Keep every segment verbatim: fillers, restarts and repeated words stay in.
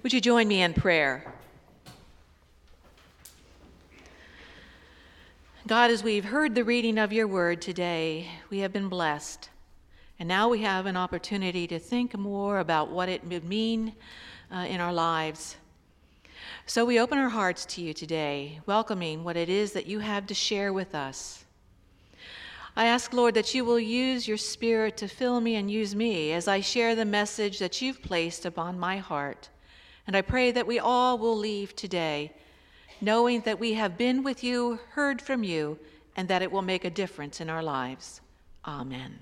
Would you join me in prayer? God, as we've heard the reading of your word today, we have been blessed. And now we have an opportunity to think more about what it would mean uh, in our lives. So we open our hearts to you today, welcoming what it is that you have to share with us. I ask, Lord, that you will use your Spirit to fill me and use me as I share the message that you've placed upon my heart. And I pray that we all will leave today knowing that we have been with you, heard from you, and that it will make a difference in our lives. Amen.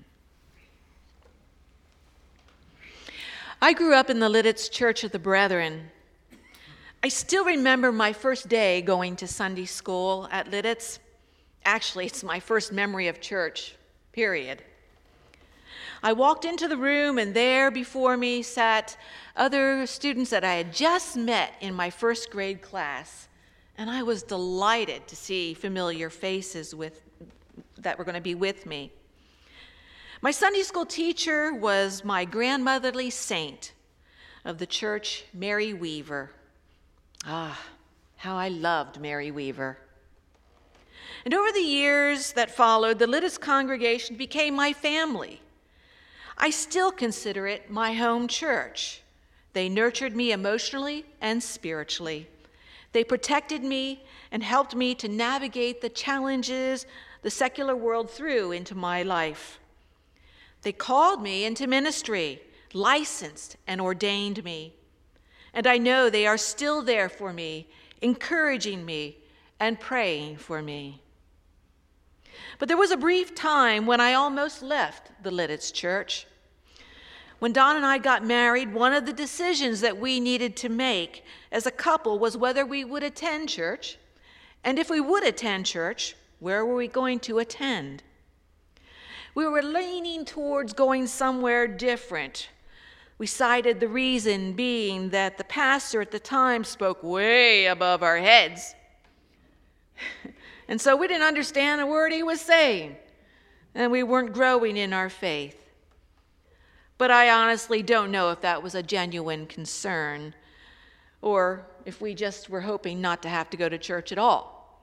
I grew up in the Lidditz Church of the Brethren. I still remember my first day going to Sunday school at Lidditz. Actually, it's my first memory of church, period. I walked into the room, and there before me sat other students that I had just met in my first grade class, and I was delighted to see familiar faces with, that were going to be with me. My Sunday school teacher was my grandmotherly saint of the church, Mary Weaver. Ah, how I loved Mary Weaver. And over the years that followed, the Lidditz congregation became my family. I still consider it my home church. They nurtured me emotionally and spiritually. They protected me and helped me to navigate the challenges the secular world threw into my life. They called me into ministry, licensed and ordained me. And I know they are still there for me, encouraging me and praying for me. But there was a brief time when I almost left the Lidditz church. When Don and I got married, one of the decisions that we needed to make as a couple was whether we would attend church, and if we would attend church, where were we going to attend? We were leaning towards going somewhere different. We cited the reason being that the pastor at the time spoke way above our heads. And so we didn't understand a word he was saying, and we weren't growing in our faith. But I honestly don't know if that was a genuine concern or if we just were hoping not to have to go to church at all.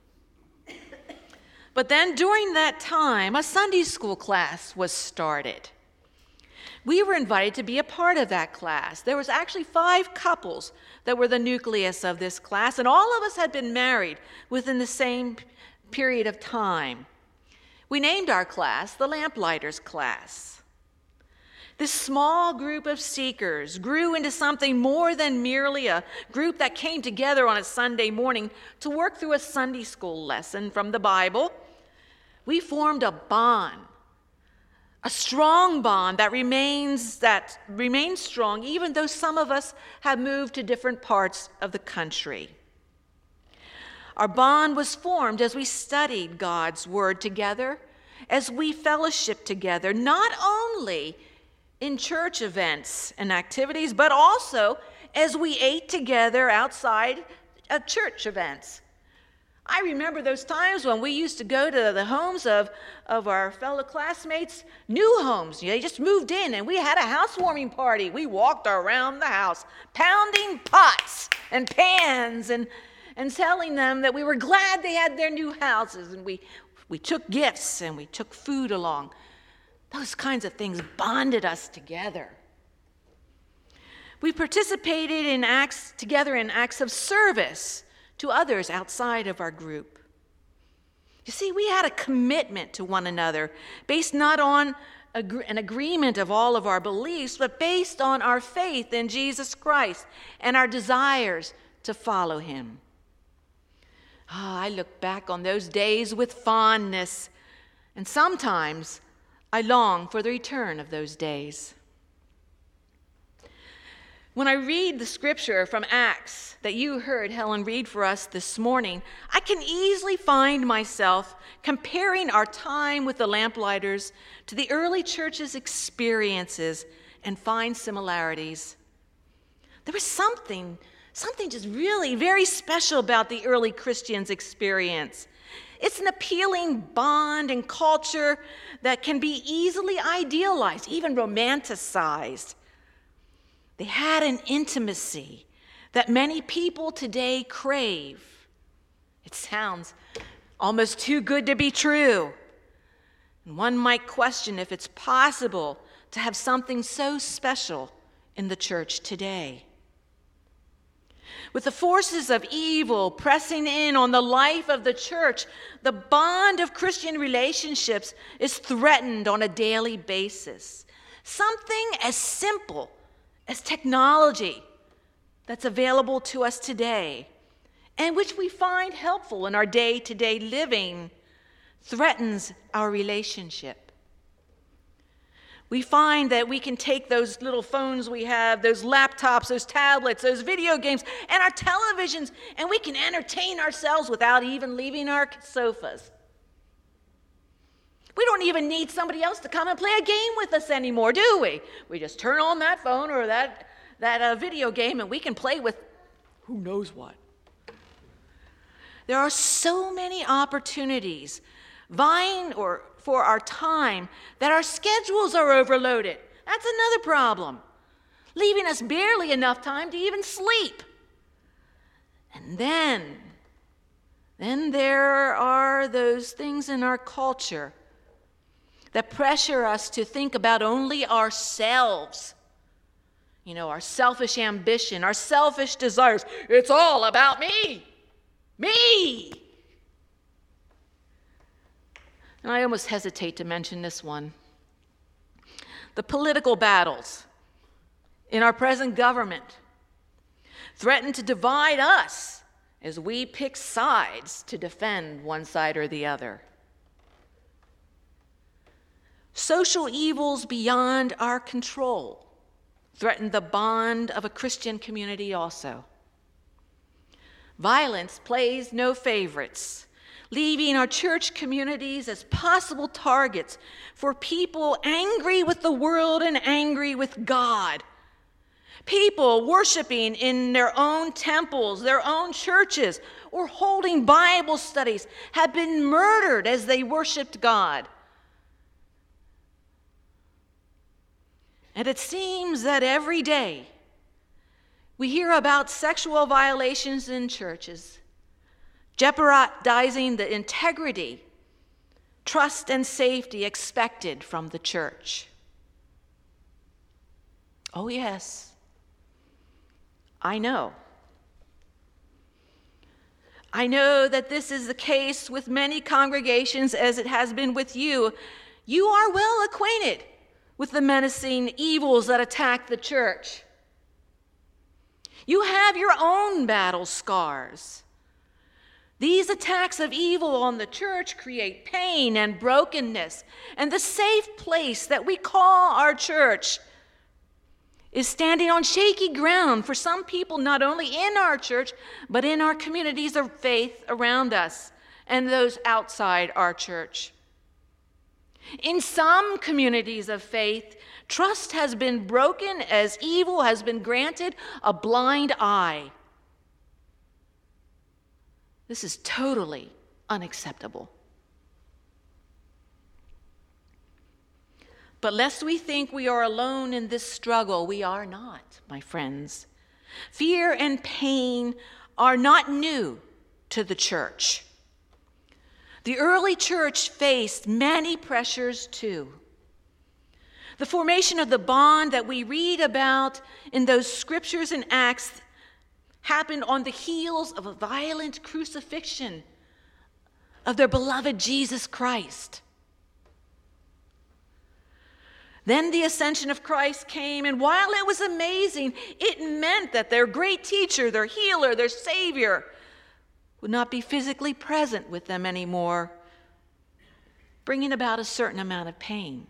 But then during that time, a Sunday school class was started. We were invited to be a part of that class. There was actually five couples that were the nucleus of this class, and all of us had been married within the same period of time. We named our class the Lamplighters class. This small group of seekers grew into something more than merely a group that came together on a Sunday morning to work through a Sunday school lesson from the Bible. We formed a bond. A strong bond that remains that remains strong even though some of us have moved to different parts of the country. Our bond was formed as we studied God's word together, as we fellowshiped together, not only in church events and activities, but also as we ate together outside of church events. I remember those times when we used to go to the homes of, of our fellow classmates, new homes. They just moved in, and we had a housewarming party. We walked around the house, pounding pots and pans and, and telling them that we were glad they had their new houses. And we, we took gifts, and we took food along. Those kinds of things bonded us together. We participated in acts together in acts of service to others outside of our group. You see, we had a commitment to one another based not on an agreement of all of our beliefs, but based on our faith in Jesus Christ and our desires to follow him. Ah, I look back on those days with fondness, and sometimes I long for the return of those days. When I read the scripture from Acts that you heard Helen read for us this morning, I can easily find myself comparing our time with the Lamplighters to the early church's experiences and find similarities. There was something, something just really very special about the early Christians' experience. It's an appealing bond and culture that can be easily idealized, even romanticized. They had an intimacy that many people today crave. It sounds almost too good to be true. And one might question if it's possible to have something so special in the church today. With the forces of evil pressing in on the life of the church, the bond of Christian relationships is threatened on a daily basis. Something as simple as technology that's available to us today, and which we find helpful in our day-to-day living, threatens our relationship. We find that we can take those little phones we have, those laptops, those tablets, those video games, and our televisions, and we can entertain ourselves without even leaving our sofas. We don't even need somebody else to come and play a game with us anymore, do we? We just turn on that phone or that, that uh, video game, and we can play with who knows what. There are so many opportunities vying or for our time that our schedules are overloaded. That's another problem, leaving us barely enough time to even sleep. And then, then there are those things in our culture that pressure us to think about only ourselves. You know, our selfish ambition, our selfish desires. It's all about me. Me! And I almost hesitate to mention this one. The political battles in our present government threaten to divide us as we pick sides to defend one side or the other. Social evils beyond our control threaten the bond of a Christian community also. Violence plays no favorites, leaving our church communities as possible targets for people angry with the world and angry with God. People worshiping in their own temples, their own churches, or holding Bible studies have been murdered as they worshiped God. And it seems that every day we hear about sexual violations in churches, jeopardizing the integrity, trust, and safety expected from the church. Oh, yes, I know. I know that this is the case with many congregations, as it has been with you. You are well acquainted with the menacing evils that attack the church. You have your own battle scars. These attacks of evil on the church create pain and brokenness, and the safe place that we call our church is standing on shaky ground for some people, not only in our church, but in our communities of faith around us and those outside our church. In some communities of faith, trust has been broken as evil has been granted a blind eye. This is totally unacceptable. But lest we think we are alone in this struggle, we are not, my friends. Fear and pain are not new to the church. The early church faced many pressures too. The formation of the bond that we read about in those scriptures and Acts happened on the heels of a violent crucifixion of their beloved Jesus Christ. Then the ascension of Christ came, and while it was amazing, it meant that their great teacher, their healer, their Savior, would not be physically present with them anymore, bringing about a certain amount of pain.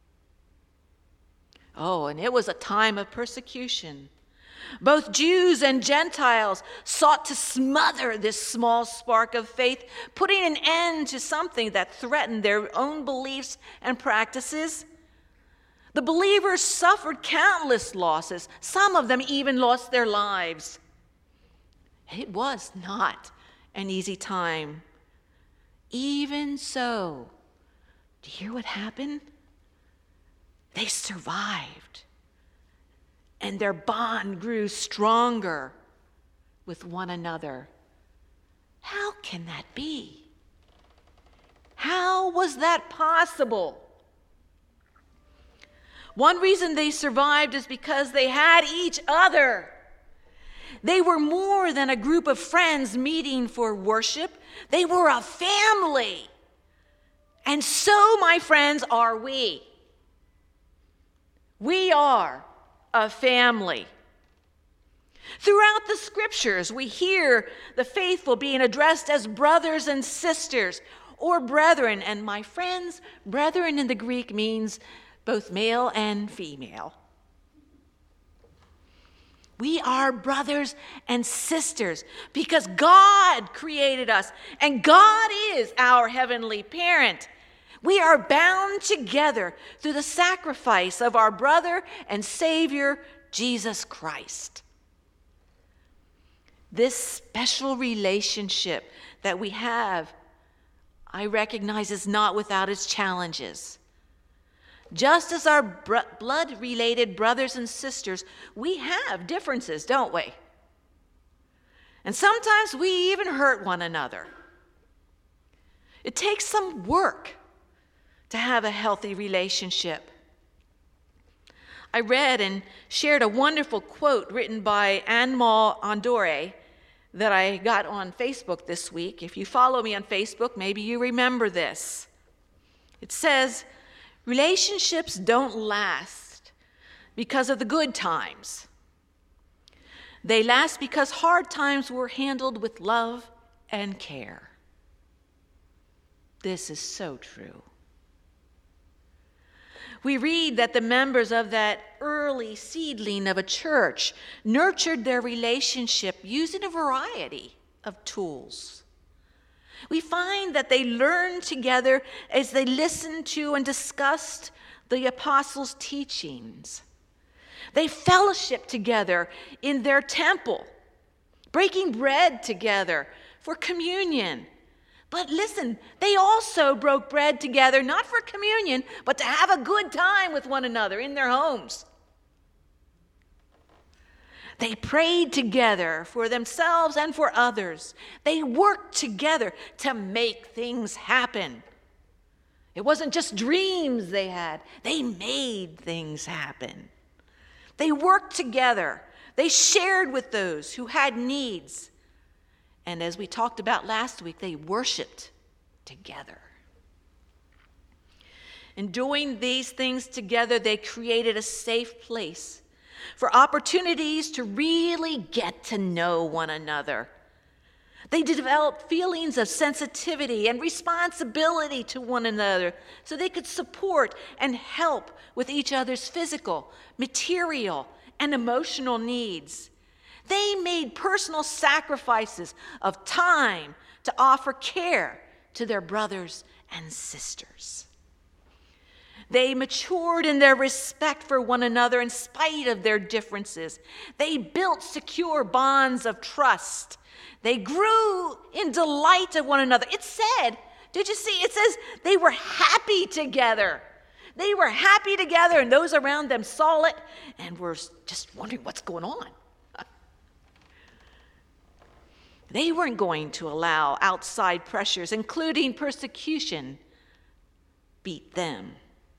Oh, and it was a time of persecution. Both Jews and Gentiles sought to smother this small spark of faith, putting an end to something that threatened their own beliefs and practices. The believers suffered countless losses. Some of them even lost their lives. It was not an easy time. Even so, do you hear what happened? They survived, and their bond grew stronger. with one another. How can that be? How was that possible? One reason they survived is because they had each other. They were more than a group of friends meeting for worship. They were a family. And so, my friends, are we. We are a family. Throughout the scriptures, we hear the faithful being addressed as brothers and sisters or brethren. And my friends, brethren in the Greek means both male and female. We are brothers and sisters because God created us and God is our heavenly parent. We are bound together through the sacrifice of our brother and Savior, Jesus Christ. This special relationship that we have, I recognize, is not without its challenges. Just as our br- blood-related brothers and sisters, we have differences, don't we? And sometimes we even hurt one another. It takes some work to have a healthy relationship. I read and shared a wonderful quote written by Anmal Andore that I got on Facebook this week. If you follow me on Facebook, maybe you remember this. It says, relationships don't last because of the good times. They last because hard times were handled with love and care. This is so true. We read that the members of that early seedling of a church nurtured their relationship using a variety of tools. We find that they learned together as they listened to and discussed the apostles' teachings. They fellowshiped together in their temple, breaking bread together for communion. But listen, they also broke bread together, not for communion, but to have a good time with one another in their homes. They prayed together for themselves and for others. They worked together to make things happen. It wasn't just dreams they had. They made things happen. They worked together. They shared with those who had needs. And as we talked about last week, they worshiped together. In doing these things together, they created a safe place for opportunities to really get to know one another. They developed feelings of sensitivity and responsibility to one another so they could support and help with each other's physical, material, and emotional needs. They made personal sacrifices of time to offer care to their brothers and sisters. They matured in their respect for one another in spite of their differences. They built secure bonds of trust. They grew in delight of one another. It said, did you see? It says they were happy together. They were happy together, and those around them saw it and were just wondering what's going on. They weren't going to allow outside pressures, including persecution, beat them.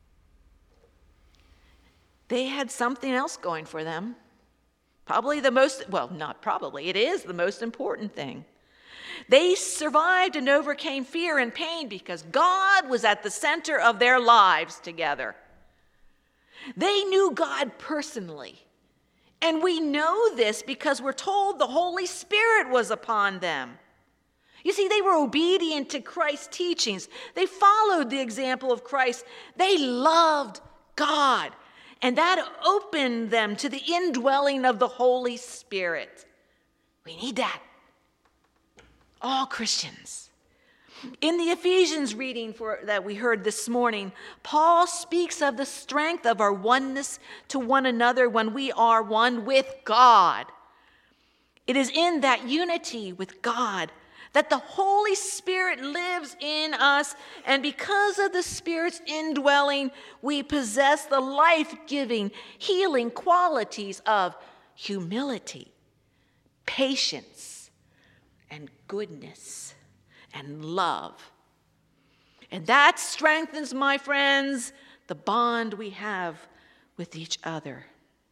They had something else going for them. Probably the most, well, not probably, it is the most important thing. They survived and overcame fear and pain because God was at the center of their lives together. They knew God personally. And we know this because we're told the Holy Spirit was upon them. You see, they were obedient to Christ's teachings. They followed the example of Christ. They loved God. And that opened them to the indwelling of the Holy Spirit. We need that. All Christians. In the Ephesians reading for, that we heard this morning, Paul speaks of the strength of our oneness to one another when we are one with God. It is in that unity with God that the Holy Spirit lives in us, and because of the Spirit's indwelling, we possess the life-giving, healing qualities of humility, patience, and goodness, and love. And that strengthens, my friends, the bond we have with each other.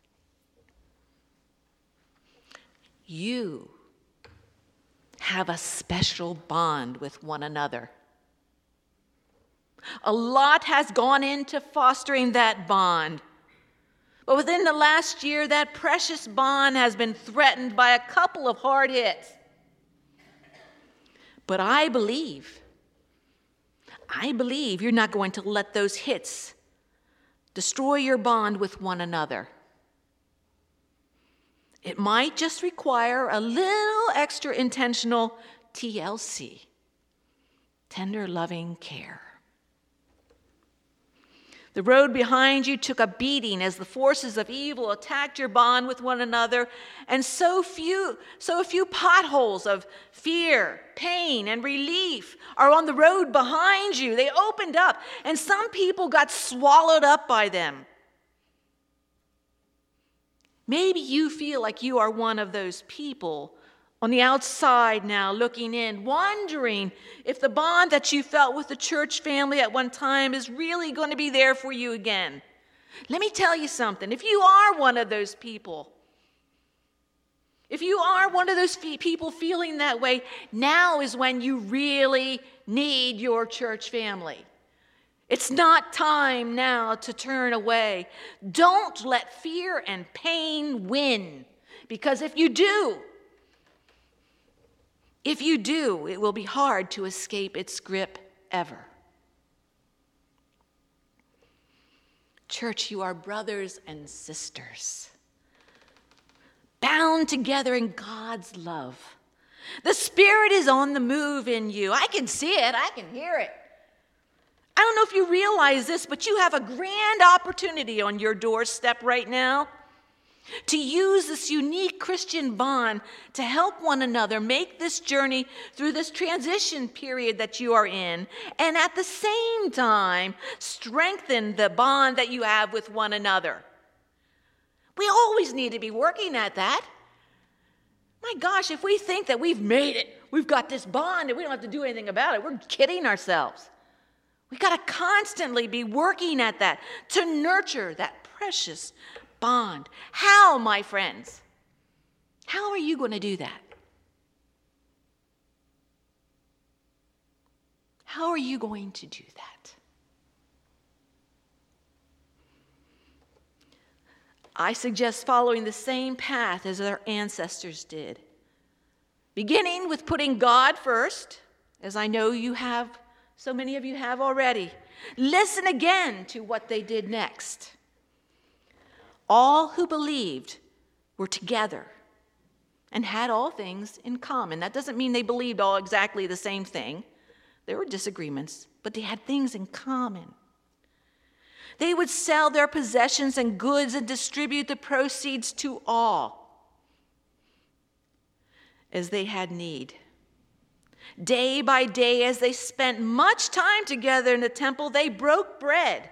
You have a special bond with one another. A lot has gone into fostering that bond. But within the last year, that precious bond has been threatened by a couple of hard hits. But I believe, I believe you're not going to let those hits destroy your bond with one another. It might just require a little extra intentional T L C, tender, loving care. The road behind you took a beating as the forces of evil attacked your bond with one another, and so few, so few potholes of fear, pain, and relief are on the road behind you. They opened up, and some people got swallowed up by them. Maybe you feel like you are one of those people on the outside now, looking in, wondering if the bond that you felt with the church family at one time is really going to be there for you again. Let me tell you something. If you are one of those people, if you are one of those fe- people feeling that way, now is when you really need your church family. It's not time now to turn away. Don't let fear and pain win, because if you do, If you do, it will be hard to escape its grip ever. Church, you are brothers and sisters, bound together in God's love. The Spirit is on the move in you. I can see it. I can hear it. I don't know if you realize this, but you have a grand opportunity on your doorstep right now to use this unique Christian bond to help one another make this journey through this transition period that you are in, and at the same time, strengthen the bond that you have with one another. We always need to be working at that. My gosh, if we think that we've made it, we've got this bond and we don't have to do anything about it, we're kidding ourselves. We've got to constantly be working at that to nurture that precious bond. How, my friends? How are you going to do that? How are you going to do that? I suggest following the same path as our ancestors did, beginning with putting God first, as I know you have, so many of you have already. Listen again to what they did next. All who believed were together and had all things in common. That doesn't mean they believed all exactly the same thing. There were disagreements, but they had things in common. They would sell their possessions and goods and distribute the proceeds to all as they had need. Day by day, as they spent much time together in the temple, they broke bread.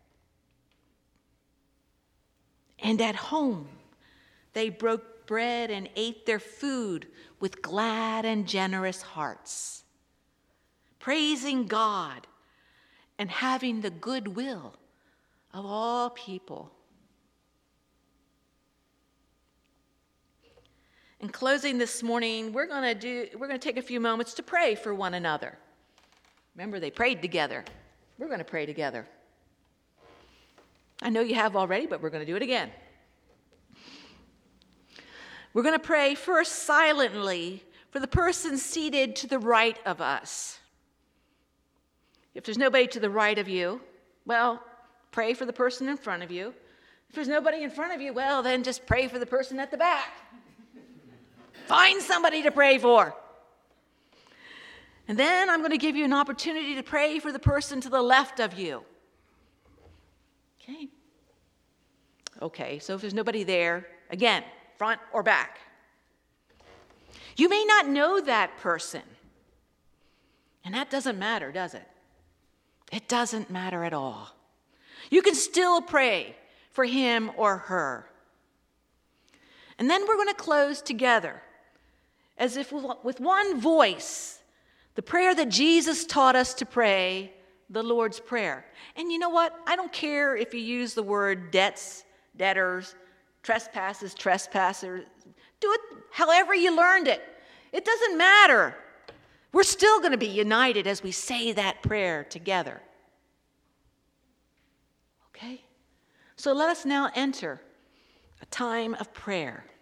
And at home, they broke bread and ate their food with glad and generous hearts, praising God and having the goodwill of all people. In closing this morning, we're going to do we're going to take a few moments to pray for one another. Remember, they prayed together. We're going to pray together. I know you have already, but we're going to do it again. We're going to pray first silently for the person seated to the right of us. If there's nobody to the right of you, well, pray for the person in front of you. If there's nobody in front of you, well, then just pray for the person at the back. Find somebody to pray for. And then I'm going to give you an opportunity to pray for the person to the left of you. Okay. Okay, so if there's nobody there, again, front or back. You may not know that person. And that doesn't matter, does it? It doesn't matter at all. You can still pray for him or her. And then we're going to close together as if with one voice, the prayer that Jesus taught us to pray, the Lord's Prayer. And you know what? I don't care if you use the word debts, debtors, trespasses, trespassers. Do it however you learned it. It doesn't matter. We're still going to be united as we say that prayer together. Okay? So let us now enter a time of prayer.